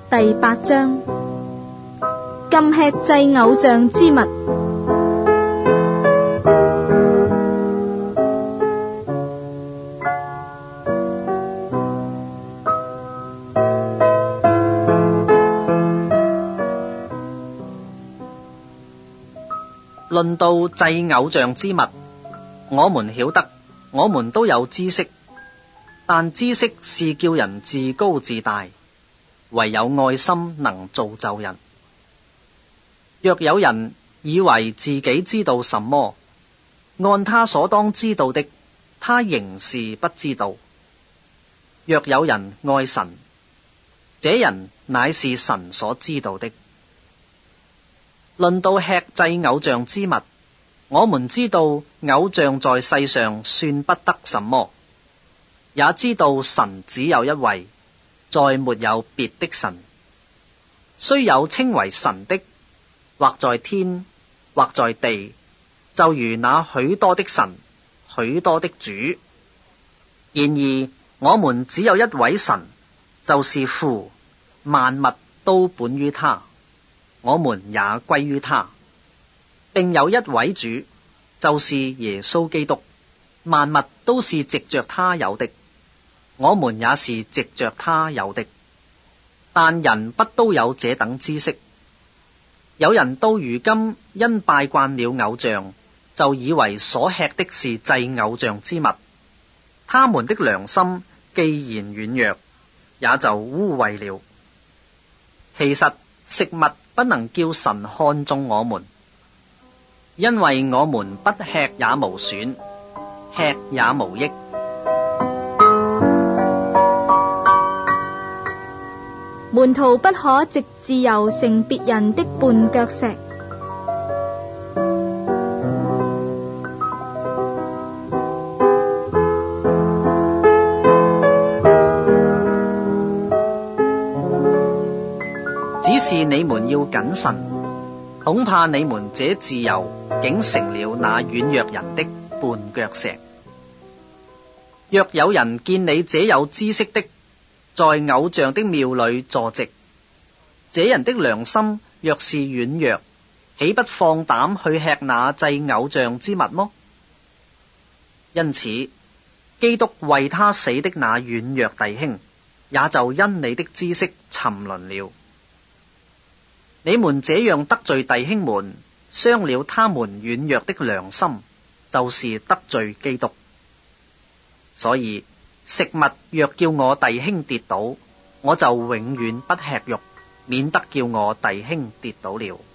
第8章，禁吃祭偶像之物。 論到祭偶像之物，我們曉得，我們都有知識，但知識是叫人自高自大，唯有愛心能造就人。若有人以為自己知道什麼，按他所當知道的，他仍是不知道。若有人愛神，這人乃是神所知道的。論到吃祭偶像之物，我們知道偶像在世上算不得什麼，也知道神只有一位，再沒有別的神。雖有稱為神的，或在天，或在地，就如那許多的神，許多的主。然而我們只有一位神，就是父，萬物都本於他，我們也歸於他，並有一位主，就是耶穌基督，萬物都是藉着他有的，我們也是藉着他有的。但人不都有這等知識？有人到如今因拜慣了偶像，就以為所吃的是祭偶像之物，他們的良心既然軟弱，也就污穢了。其實食物不能叫神看中我們，因為我們不吃也無損，吃也無益。 門徒不可藉自由成別人的絆腳石。 只是你們要謹慎，恐怕你們這自由竟成了那軟弱人的絆腳石。若有人見你這有知識的，在偶像的廟裏坐席，這人的良心若是軟弱，豈不放膽去吃那祭偶像之物麼？因此，基督為他死的那軟弱弟兄，也就因你的知識沉淪了。你們這樣得罪弟兄們，傷了他們軟弱的良心，就是得罪基督。所以食物若叫我弟兄跌倒，我就永遠不吃肉，免得叫我弟兄跌倒了。